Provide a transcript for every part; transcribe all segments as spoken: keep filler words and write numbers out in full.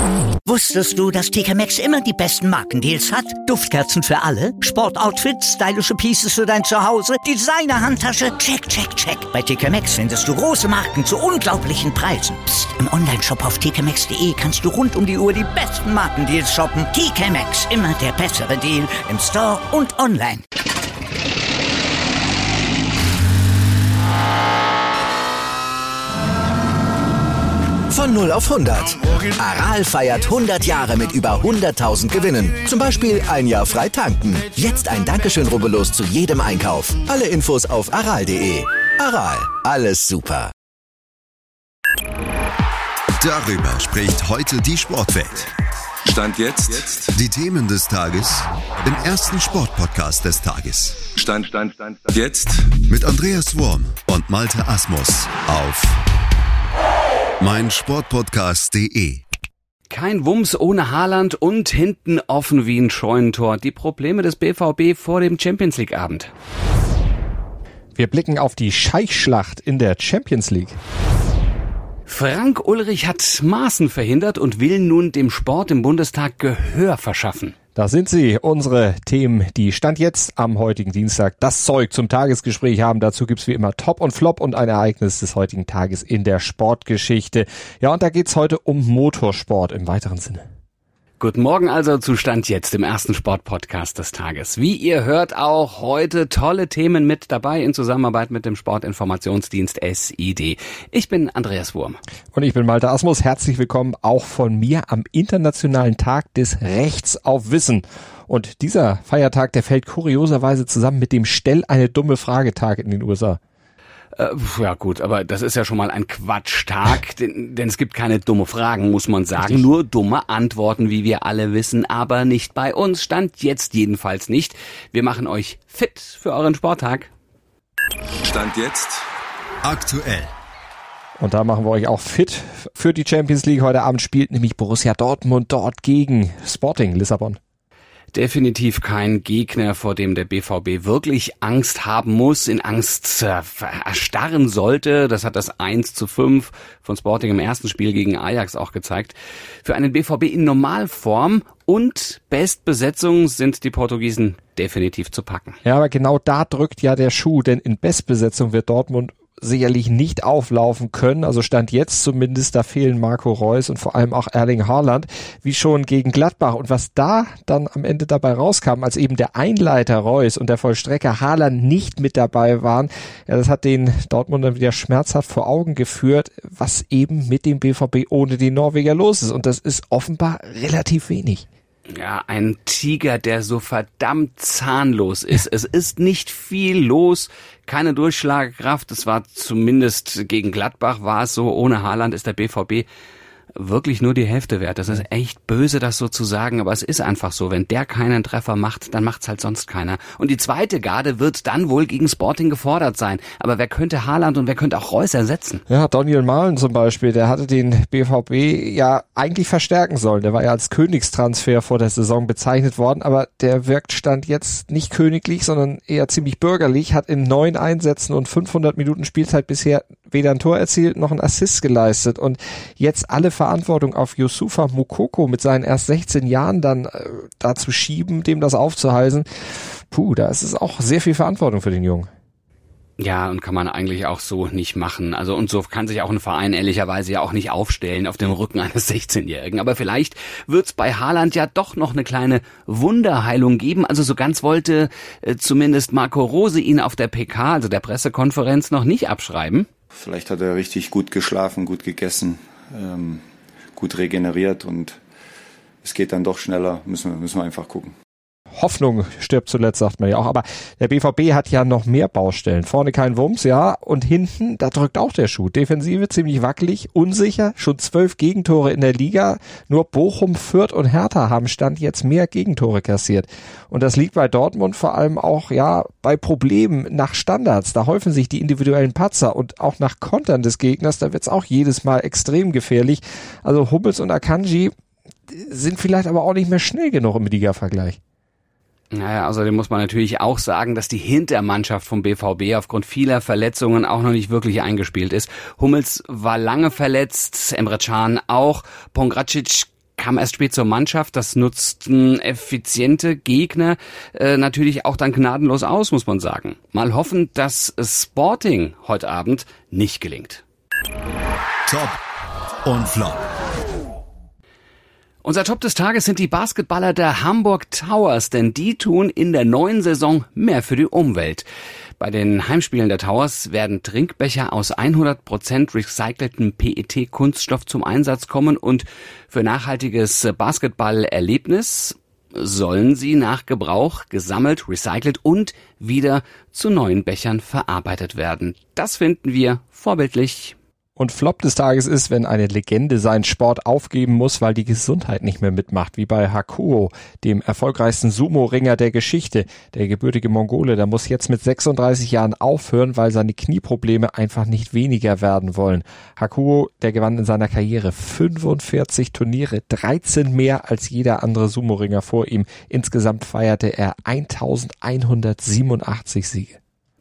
Wusstest du, dass T K Maxx immer die besten Markendeals hat? Duftkerzen für alle, Sportoutfits, stylische Pieces für dein Zuhause, Designer-Handtasche, check, check, check. Bei T K Maxx findest du große Marken zu unglaublichen Preisen. Psst. Im Onlineshop auf t k maxx punkt d e kannst du rund um die Uhr die besten Markendeals shoppen. T K Maxx, immer der bessere Deal im Store und online. Von null auf hundert. Aral feiert hundert Jahre mit über hunderttausend Gewinnen. Zum Beispiel ein Jahr frei tanken. Jetzt ein Dankeschön, rubbellos zu jedem Einkauf. Alle Infos auf aral punkt de. Aral, alles super. Darüber spricht heute die Sportwelt. Stand jetzt. Die Themen des Tages im ersten Sportpodcast des Tages. Stand, Stand, Stand, Stand. Jetzt. Mit Andreas Worm und Malte Asmus auf meinsportpodcast punkt de. Kein Wumms ohne Haaland und hinten offen wie ein Scheunentor. Die Probleme des B V B vor dem Champions-League-Abend. Wir blicken auf die Scheichschlacht in der Champions League. Frank Ulrich hat Maßen verhindert und will nun dem Sport im Bundestag Gehör verschaffen. Da sind sie, unsere Themen, die Stand jetzt am heutigen Dienstag das Zeug zum Tagesgespräch haben. Dazu gibt's wie immer Top und Flop und ein Ereignis des heutigen Tages in der Sportgeschichte. Ja, und da geht's heute um Motorsport im weiteren Sinne. Guten Morgen also zu Stand jetzt im ersten Sportpodcast des Tages. Wie ihr hört, auch heute tolle Themen mit dabei in Zusammenarbeit mit dem Sportinformationsdienst S I D. Ich bin Andreas Wurm. Und ich bin Malte Asmus. Herzlich willkommen auch von mir am Internationalen Tag des Rechts auf Wissen. Und dieser Feiertag, der fällt kurioserweise zusammen mit dem Stell eine dumme Frage-Tag in den U S A. Äh, ja gut, aber das ist ja schon mal ein Quatschtag, denn, denn es gibt keine dumme Fragen, muss man sagen. Richtig. Nur dumme Antworten, wie wir alle wissen, aber nicht bei uns. Stand jetzt jedenfalls nicht. Wir machen euch fit für euren Sporttag. Stand jetzt. Aktuell. Und da machen wir euch auch fit für die Champions League. Heute Abend spielt nämlich Borussia Dortmund dort gegen Sporting Lissabon. Definitiv kein Gegner, vor dem der B V B wirklich Angst haben muss, in Angst äh, erstarren sollte. Das hat das eins zu fünf von Sporting im ersten Spiel gegen Ajax auch gezeigt. Für einen B V B in Normalform und Bestbesetzung sind die Portugiesen definitiv zu packen. Ja, aber genau da drückt ja der Schuh, denn in Bestbesetzung wird Dortmund sicherlich nicht auflaufen können, also Stand jetzt zumindest, da fehlen Marco Reus und vor allem auch Erling Haaland, wie schon gegen Gladbach. Und was da dann am Ende dabei rauskam, als eben der Einleiter Reus und der Vollstrecker Haaland nicht mit dabei waren, ja, das hat den Dortmundern wieder schmerzhaft vor Augen geführt, was eben mit dem B V B ohne die Norweger los ist. Und das ist offenbar relativ wenig. Ja, ein Tiger, der so verdammt zahnlos ist. Es ist nicht viel los, keine Durchschlagkraft. Es war zumindest gegen Gladbach war es so. Ohne Haaland ist der B V B wirklich nur die Hälfte wert. Das ist echt böse, das so zu sagen, aber es ist einfach so. Wenn der keinen Treffer macht, dann macht's halt sonst keiner. Und die zweite Garde wird dann wohl gegen Sporting gefordert sein. Aber wer könnte Haaland und wer könnte auch Reus ersetzen? Ja, Daniel Mahlen zum Beispiel, der hatte den B V B ja eigentlich verstärken sollen. Der war ja als Königstransfer vor der Saison bezeichnet worden, aber der wirkt Stand jetzt nicht königlich, sondern eher ziemlich bürgerlich, hat in neun Einsätzen und fünfhundert Minuten Spielzeit bisher weder ein Tor erzielt noch einen Assist geleistet. Und jetzt alle Verantwortung auf Youssoufa Moukoko mit seinen erst sechzehn Jahren dann äh, da zu schieben, dem das aufzuhalsen. Puh, da ist es auch sehr viel Verantwortung für den Jungen. Ja, und kann man eigentlich auch so nicht machen. Also und so kann sich auch ein Verein ehrlicherweise ja auch nicht aufstellen auf dem Rücken eines sechzehnjährigen. Aber vielleicht wird's bei Haaland ja doch noch eine kleine Wunderheilung geben. Also so ganz wollte äh, zumindest Marco Rose ihn auf der P K, also der Pressekonferenz, noch nicht abschreiben. Vielleicht hat er richtig gut geschlafen, gut gegessen, ähm, gut regeneriert und es geht dann doch schneller, müssen wir, müssen wir einfach gucken. Hoffnung stirbt zuletzt, sagt man ja auch. Aber der B V B hat ja noch mehr Baustellen. Vorne kein Wumms, ja. Und hinten, da drückt auch der Schuh. Defensive ziemlich wackelig, unsicher. Schon zwölf Gegentore in der Liga. Nur Bochum, Fürth und Hertha haben Stand jetzt mehr Gegentore kassiert. Und das liegt bei Dortmund vor allem auch, ja, bei Problemen nach Standards. Da häufen sich die individuellen Patzer und auch nach Kontern des Gegners. Da wird's auch jedes Mal extrem gefährlich. Also Hummels und Akanji sind vielleicht aber auch nicht mehr schnell genug im Liga-Vergleich. Naja, außerdem muss man natürlich auch sagen, dass die Hintermannschaft vom B V B aufgrund vieler Verletzungen auch noch nicht wirklich eingespielt ist. Hummels war lange verletzt, Emre Can auch, Pongracic kam erst spät zur Mannschaft. Das nutzten effiziente Gegner äh, natürlich auch dann gnadenlos aus, muss man sagen. Mal hoffen, dass Sporting heute Abend nicht gelingt. Top und Flop. Unser Top des Tages sind die Basketballer der Hamburg Towers, denn die tun in der neuen Saison mehr für die Umwelt. Bei den Heimspielen der Towers werden Trinkbecher aus hundert Prozent recyceltem P E T-Kunststoff zum Einsatz kommen und für nachhaltiges Basketballerlebnis sollen sie nach Gebrauch gesammelt, recycelt und wieder zu neuen Bechern verarbeitet werden. Das finden wir vorbildlich. Und Flop des Tages ist, wenn eine Legende seinen Sport aufgeben muss, weil die Gesundheit nicht mehr mitmacht, wie bei Hakuo, dem erfolgreichsten Sumo-Ringer der Geschichte. Der gebürtige Mongole, der muss jetzt mit sechsunddreißig Jahren aufhören, weil seine Knieprobleme einfach nicht weniger werden wollen. Hakuo, der gewann in seiner Karriere fünfundvierzig Turniere, dreizehn mehr als jeder andere Sumo-Ringer vor ihm. Insgesamt feierte er elfhundertsiebenundachtzig Siege.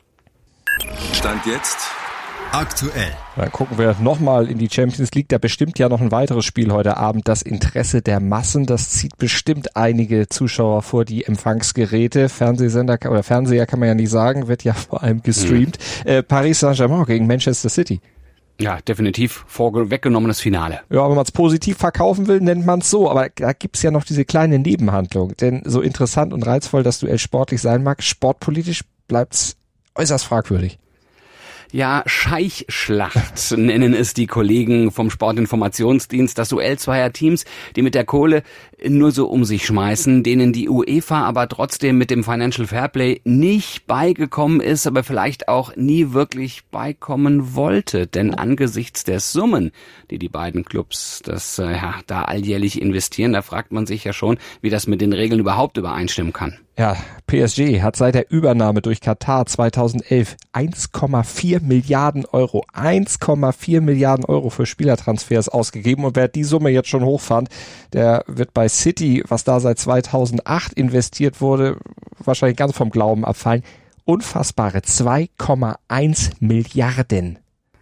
Stand jetzt aktuell. Dann gucken wir nochmal in die Champions League. Da bestimmt ja noch ein weiteres Spiel heute Abend. Das Interesse der Massen, das zieht bestimmt einige Zuschauer vor die Empfangsgeräte. Fernsehsender oder Fernseher kann man ja nicht sagen, wird ja vor allem gestreamt. Mhm. Äh, Paris Saint-Germain gegen Manchester City. Ja, definitiv vorweggenommenes Finale. Ja, wenn man es positiv verkaufen will, nennt man es so. Aber da gibt's ja noch diese kleine Nebenhandlung. Denn so interessant und reizvoll das Duell sportlich sein mag, sportpolitisch bleibt's äußerst fragwürdig. Ja, Scheichschlacht nennen es die Kollegen vom Sportinformationsdienst, das Duell zweier Teams, die mit der Kohle nur so um sich schmeißen, denen die UEFA aber trotzdem mit dem Financial Fairplay nicht beigekommen ist, aber vielleicht auch nie wirklich beikommen wollte. Denn angesichts der Summen, die die beiden Clubs das, äh, ja, da alljährlich investieren, da fragt man sich ja schon, wie das mit den Regeln überhaupt übereinstimmen kann. Ja, P S G hat seit der Übernahme durch Katar zweitausendelf eins Komma vier Milliarden Euro, eins Komma vier Milliarden Euro für Spielertransfers ausgegeben. Und wer die Summe jetzt schon hochfand, der wird bei City, was da seit zweitausendacht investiert wurde, wahrscheinlich ganz vom Glauben abfallen. Unfassbare zwei Komma eins Milliarden.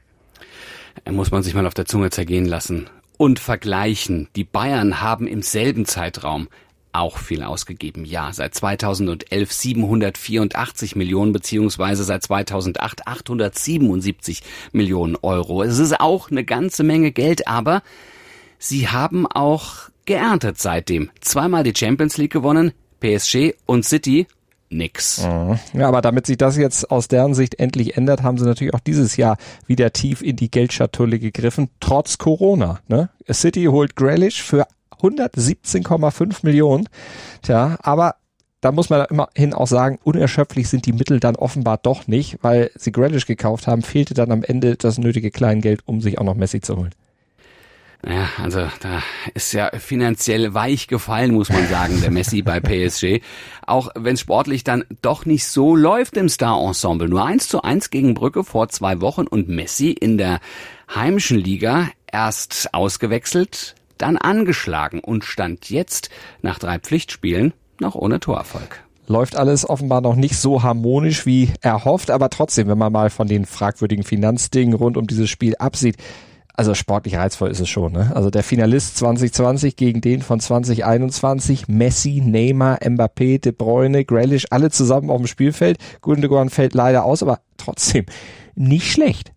Muss man sich mal auf der Zunge zergehen lassen und vergleichen. Die Bayern haben im selben Zeitraum auch viel ausgegeben. Ja, seit zweitausendelf siebenhundertvierundachtzig Millionen beziehungsweise seit zweitausendacht achthundertsiebenundsiebzig Millionen Euro. Es ist auch eine ganze Menge Geld, aber sie haben auch geerntet seitdem. Zweimal die Champions League gewonnen, P S G und City nix. Ja, aber damit sich das jetzt aus deren Sicht endlich ändert, haben sie natürlich auch dieses Jahr wieder tief in die Geldschatulle gegriffen, trotz Corona. Ne? City holt Grealish für hundertsiebzehn Komma fünf Millionen. Tja, aber da muss man immerhin auch sagen, unerschöpflich sind die Mittel dann offenbar doch nicht, weil sie Grealish gekauft haben, fehlte dann am Ende das nötige Kleingeld, um sich auch noch Messi zu holen. Ja, also da ist ja finanziell weich gefallen, muss man sagen, der Messi bei P S G. Auch wenn es sportlich dann doch nicht so läuft im Star-Ensemble. Nur eins zu eins gegen Brügge vor zwei Wochen und Messi in der heimischen Liga erst ausgewechselt, dann angeschlagen und stand jetzt nach drei Pflichtspielen noch ohne Torerfolg. Läuft alles offenbar noch nicht so harmonisch wie erhofft, aber trotzdem, wenn man mal von den fragwürdigen Finanzdingen rund um dieses Spiel absieht, also sportlich reizvoll ist es schon, ne? Also der Finalist zwanzig zwanzig gegen den von zwanzig einundzwanzig, Messi, Neymar, Mbappé, De Bruyne, Grealish, alle zusammen auf dem Spielfeld. Gundogan fällt leider aus, aber trotzdem nicht schlecht.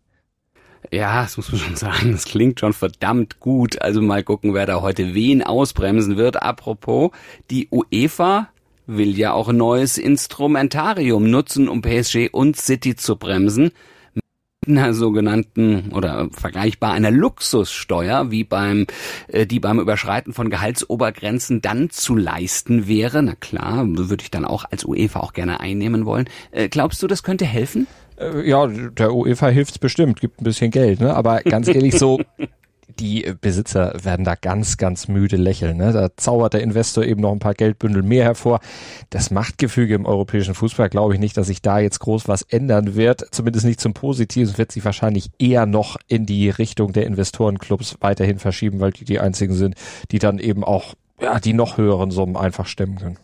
Ja, das muss man schon sagen, das klingt schon verdammt gut. Also mal gucken, wer da heute wen ausbremsen wird. Apropos, die UEFA will ja auch ein neues Instrumentarium nutzen, um P S G und City zu bremsen. Mit einer sogenannten oder vergleichbar einer Luxussteuer, wie beim äh, die beim Überschreiten von Gehaltsobergrenzen dann zu leisten wäre. Na klar, würde ich dann auch als UEFA auch gerne einnehmen wollen. Äh, glaubst du, das könnte helfen? Ja, der UEFA hilft's bestimmt, gibt ein bisschen Geld, ne? Aber ganz ehrlich, so die Besitzer werden da ganz, ganz müde lächeln, ne? Da zaubert der Investor eben noch ein paar Geldbündel mehr hervor. Das Machtgefüge im europäischen Fußball glaube ich nicht, dass sich da jetzt groß was ändern wird, zumindest nicht zum Positiven. Es wird sich wahrscheinlich eher noch in die Richtung der Investorenclubs weiterhin verschieben, weil die die einzigen sind, die dann eben auch ja die noch höheren Summen einfach stemmen können.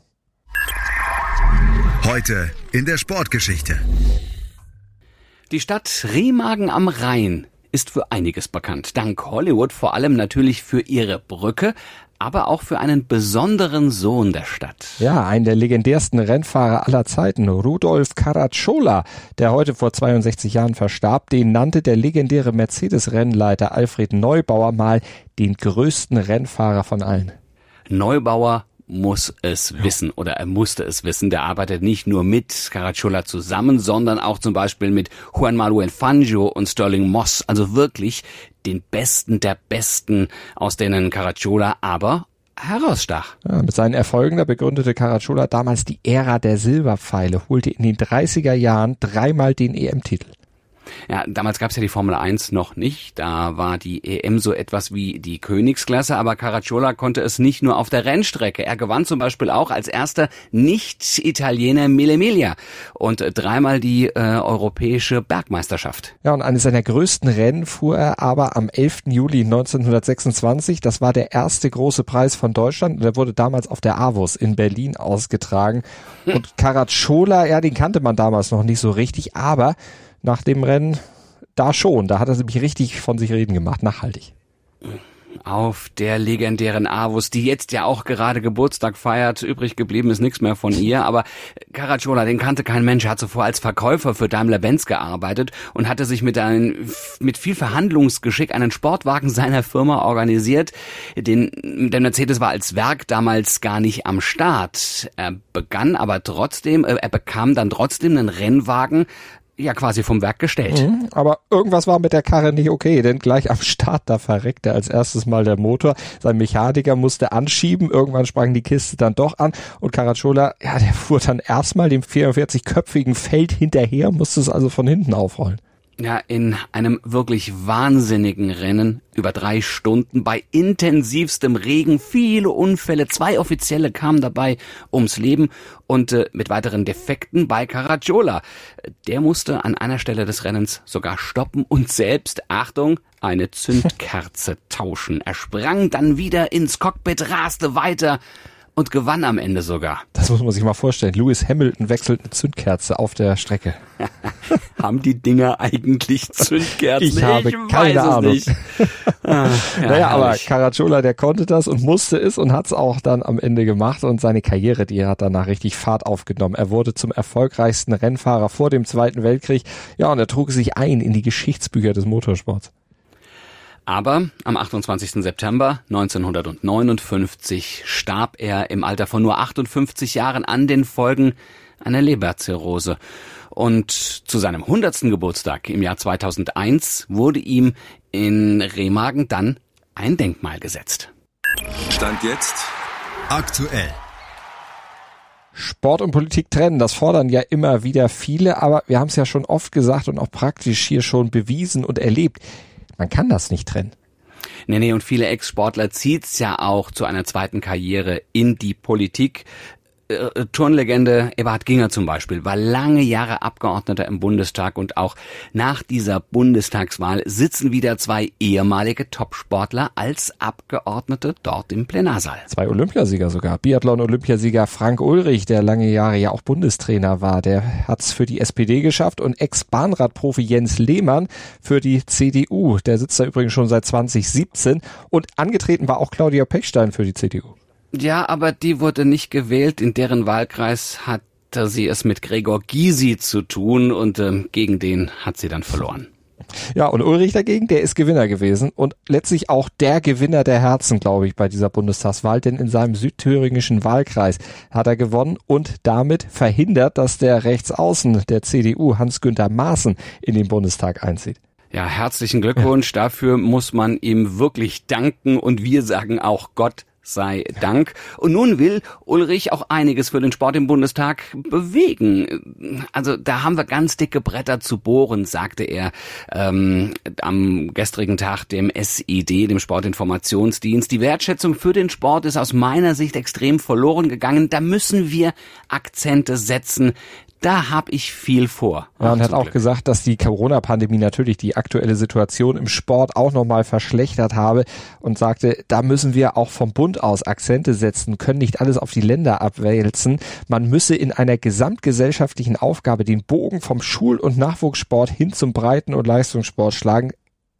Heute in der Sportgeschichte. Die Stadt Remagen am Rhein ist für einiges bekannt. Dank Hollywood vor allem natürlich für ihre Brücke, aber auch für einen besonderen Sohn der Stadt. Ja, einen der legendärsten Rennfahrer aller Zeiten, Rudolf Caracciola, der heute vor zweiundsechzig Jahren verstarb, den nannte der legendäre Mercedes-Rennleiter Alfred Neubauer mal den größten Rennfahrer von allen. Neubauer muss es wissen oder er musste es wissen. Der arbeitet nicht nur mit Caracciola zusammen, sondern auch zum Beispiel mit Juan Manuel Fangio und Stirling Moss. Also wirklich den Besten der Besten, aus denen Caracciola aber herausstach. Ja, mit seinen Erfolgen, da begründete Caracciola damals die Ära der Silberpfeile, holte in den dreißiger Jahren dreimal den E M-Titel. Ja, damals gab's ja die Formel eins noch nicht. Da war die E M so etwas wie die Königsklasse, aber Caracciola konnte es nicht nur auf der Rennstrecke. Er gewann zum Beispiel auch als erster Nicht-Italiener Mille Miglia und dreimal die äh, europäische Bergmeisterschaft. Ja, und eines seiner größten Rennen fuhr er aber am elften Juli neunzehnhundertsechsundzwanzig. Das war der erste große Preis von Deutschland und der wurde damals auf der Avus in Berlin ausgetragen. Und Caracciola, ja, den kannte man damals noch nicht so richtig, aber nach dem Rennen, da schon, da hat er nämlich richtig von sich reden gemacht, nachhaltig. Auf der legendären Avus, die jetzt ja auch gerade Geburtstag feiert, übrig geblieben ist nichts mehr von ihr, aber Caracciola, den kannte kein Mensch, er hat zuvor als Verkäufer für Daimler-Benz gearbeitet und hatte sich mit, ein, mit viel Verhandlungsgeschick einen Sportwagen seiner Firma organisiert. Den, der Mercedes war als Werk damals gar nicht am Start. Er begann aber trotzdem, er bekam dann trotzdem einen Rennwagen, ja quasi vom Werk gestellt. Mhm, aber irgendwas war mit der Karre nicht okay, denn gleich am Start, da verreckte als erstes mal der Motor. Sein Mechaniker musste anschieben, irgendwann sprang die Kiste dann doch an und Caracciola, ja, der fuhr dann erstmal dem vierundvierzigköpfigen Feld hinterher, musste es also von hinten aufrollen. Ja, in einem wirklich wahnsinnigen Rennen über drei Stunden bei intensivstem Regen, viele Unfälle, zwei Offizielle kamen dabei ums Leben und äh, mit weiteren Defekten bei Caracciola. Der musste an einer Stelle des Rennens sogar stoppen und selbst, Achtung, eine Zündkerze tauschen. Er sprang dann wieder ins Cockpit, raste weiter und gewann am Ende sogar. Das muss man sich mal vorstellen. Lewis Hamilton wechselt eine Zündkerze auf der Strecke. Haben die Dinger eigentlich Zündkerzen? Ich habe ich keine weiß Ahnung. Es nicht. Ah, ja, naja, aber herrlich. Caracciola, der konnte das und musste es und hat es auch dann am Ende gemacht und seine Karriere, die hat danach richtig Fahrt aufgenommen. Er wurde zum erfolgreichsten Rennfahrer vor dem Zweiten Weltkrieg. Ja, und er trug sich ein in die Geschichtsbücher des Motorsports. Aber am achtundzwanzigsten September neunzehnhundertneunundfünfzig starb er im Alter von nur achtundfünfzig Jahren an den Folgen einer Leberzirrhose. Und zu seinem hundertsten Geburtstag im Jahr zweitausendeins wurde ihm in Remagen dann ein Denkmal gesetzt. Stand jetzt Aktuell. Sport und Politik trennen, das fordern ja immer wieder viele, aber wir haben es ja schon oft gesagt und auch praktisch hier schon bewiesen und erlebt. Man kann das nicht trennen. Nee, nee, und viele Ex-Sportler zieht's ja auch zu einer zweiten Karriere in die Politik. Äh, Turnlegende Eberhard Ginger zum Beispiel war lange Jahre Abgeordneter im Bundestag und auch nach dieser Bundestagswahl sitzen wieder zwei ehemalige Topsportler als Abgeordnete dort im Plenarsaal. Zwei Olympiasieger sogar. Biathlon-Olympiasieger Frank Ulrich, der lange Jahre ja auch Bundestrainer war, der hat's für die S P D geschafft und Ex-Bahnradprofi Jens Lehmann für die C D U. Der sitzt da übrigens schon seit zwanzig siebzehn und angetreten war auch Claudia Pechstein für die C D U. Ja, aber die wurde nicht gewählt. In deren Wahlkreis hatte sie es mit Gregor Gysi zu tun und ähm, gegen den hat sie dann verloren. Ja, und Ulrich dagegen, der ist Gewinner gewesen und letztlich auch der Gewinner der Herzen, glaube ich, bei dieser Bundestagswahl, denn in seinem südthüringischen Wahlkreis hat er gewonnen und damit verhindert, dass der Rechtsaußen der C D U, Hans-Günther Maaßen, in den Bundestag einzieht. Ja, herzlichen Glückwunsch. Ja. Dafür muss man ihm wirklich danken und wir sagen auch Gott sei Dank. Und nun will Ulrich auch einiges für den Sport im Bundestag bewegen. Also da haben wir ganz dicke Bretter zu bohren, sagte er ähm, am gestrigen Tag dem S I D, dem Sportinformationsdienst. Die Wertschätzung für den Sport ist aus meiner Sicht extrem verloren gegangen. Da müssen wir Akzente setzen. Da habe ich viel vor. Ja, und hat auch gesagt, dass die Corona-Pandemie natürlich die aktuelle Situation im Sport auch nochmal verschlechtert habe und sagte, da müssen wir auch vom Bund aus Akzente setzen, können nicht alles auf die Länder abwälzen. Man müsse in einer gesamtgesellschaftlichen Aufgabe den Bogen vom Schul- und Nachwuchssport hin zum Breiten- und Leistungssport schlagen.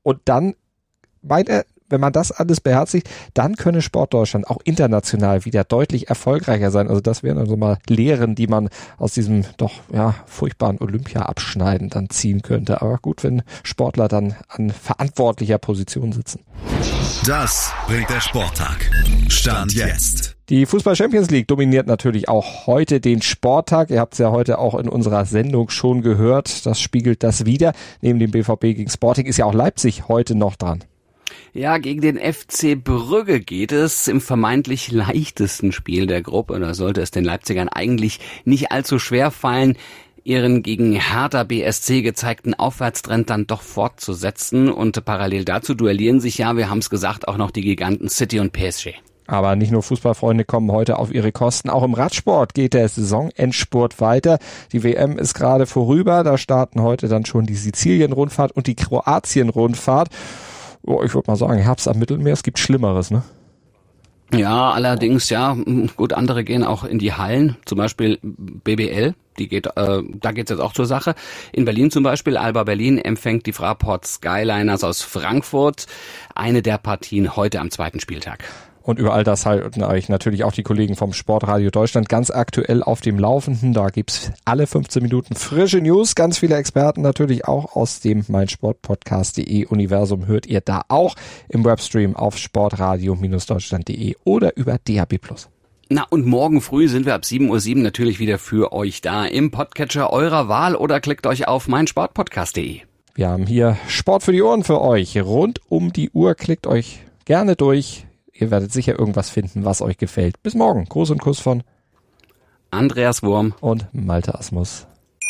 Und dann meint er, wenn man das alles beherzigt, dann könne Sportdeutschland auch international wieder deutlich erfolgreicher sein. Also das wären also mal Lehren, die man aus diesem doch ja furchtbaren Olympia-Abschneiden dann ziehen könnte. Aber gut, wenn Sportler dann an verantwortlicher Position sitzen. Das bringt der Sporttag. Stand jetzt. Die Fußball-Champions League dominiert natürlich auch heute den Sporttag. Ihr habt es ja heute auch in unserer Sendung schon gehört. Das spiegelt das wider. Neben dem B V B gegen Sporting ist ja auch Leipzig heute noch dran. Ja, gegen den F C Brügge geht es im vermeintlich leichtesten Spiel der Gruppe. Da sollte es den Leipzigern eigentlich nicht allzu schwer fallen, ihren gegen Hertha B S C gezeigten Aufwärtstrend dann doch fortzusetzen. Und parallel dazu duellieren sich ja, wir haben es gesagt, auch noch die Giganten City und P S G. Aber nicht nur Fußballfreunde kommen heute auf ihre Kosten. Auch im Radsport geht der Saisonendspurt weiter. Die W M ist gerade vorüber. Da starten heute dann schon die Sizilien-Rundfahrt und die Kroatien-Rundfahrt. Oh, ich würde mal sagen, Herbst am Mittelmeer, es gibt Schlimmeres, ne? Ja, allerdings, ja, gut, andere gehen auch in die Hallen, zum Beispiel B B L, die geht, äh, da geht's jetzt auch zur Sache. In Berlin zum Beispiel, Alba Berlin empfängt die Fraport Skyliners aus Frankfurt, eine der Partien heute am zweiten Spieltag. Und über all das halten euch natürlich auch die Kollegen vom Sportradio Deutschland ganz aktuell auf dem Laufenden. Da gibt's alle fünfzehn Minuten frische News. Ganz viele Experten natürlich auch aus dem meinsportpodcast punkt de Universum hört ihr da auch im Webstream auf sportradio Deutschland punkt de oder über D A B plus. Na, und morgen früh sind wir ab sieben Uhr sieben natürlich wieder für euch da im Podcatcher eurer Wahl oder klickt euch auf meinsportpodcast punkt de. Wir haben hier Sport für die Ohren für euch. Rund um die Uhr klickt euch gerne durch. Ihr werdet sicher irgendwas finden, was euch gefällt. Bis morgen. Gruß und Kuss von Andreas Wurm und Malte Asmus.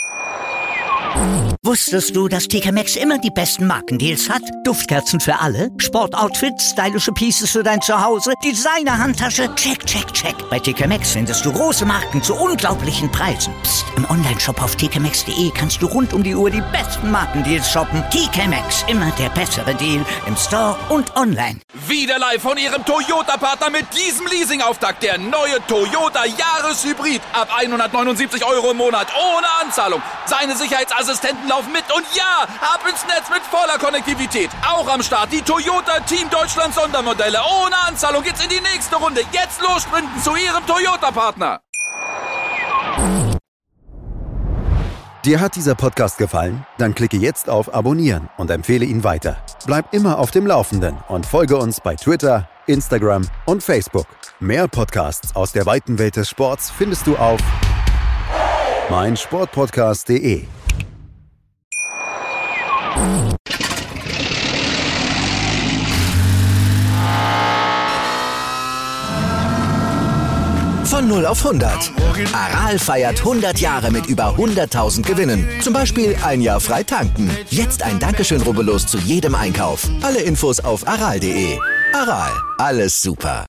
Wusstest du, dass T K Maxx immer die besten Markendeals hat? Duftkerzen für alle, Sportoutfits, stylische Pieces für dein Zuhause, Designer-Handtasche, check, check, check. Bei T K Maxx findest du große Marken zu unglaublichen Preisen. Psst. Im Onlineshop auf t k maxx punkt de kannst du rund um die Uhr die besten Markendeals shoppen. T K Maxx, immer der bessere Deal im Store und online. Wieder live von Ihrem Toyota-Partner mit diesem Leasing-Auftakt. Der neue Toyota Jahreshybrid. Ab hundertneunundsiebzig Euro im Monat ohne Anzahlung. Seine Sicherheitsassistenten laufen mit und ja, ab ins Netz mit voller Konnektivität. Auch am Start die Toyota Team Deutschland Sondermodelle. Ohne Anzahlung geht's in die nächste Runde. Jetzt los sprinten zu Ihrem Toyota-Partner. Dir hat dieser Podcast gefallen? Dann klicke jetzt auf Abonnieren und empfehle ihn weiter. Bleib immer auf dem Laufenden und folge uns bei Twitter, Instagram und Facebook. Mehr Podcasts aus der weiten Welt des Sports findest du auf meinsportpodcast punkt de. Von null auf hundert. Aral feiert hundert Jahre mit über hunderttausend Gewinnen. Zum Beispiel ein Jahr frei tanken. Jetzt ein Dankeschön, rubbellos zu jedem Einkauf. Alle Infos auf aral punkt de. Aral, alles super.